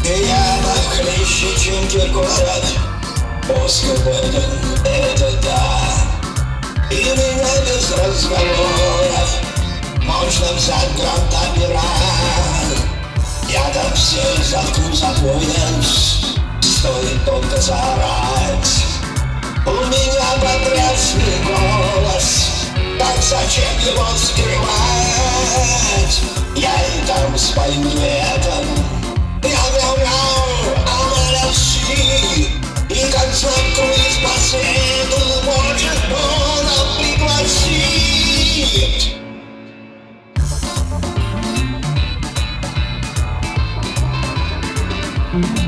Я похлеще, чем Киркоров, Оскободен, это да. И меня без разговоров можно взять грант опера. Я там все заткну за пояс, стоит только заорать. У меня потрясный голос, так зачем его скрывать? Я и там спою дуэтом. Мяу-мяу-мяу, амаляши. И как знак круиз по свету может он пригласить. Mm-hmm.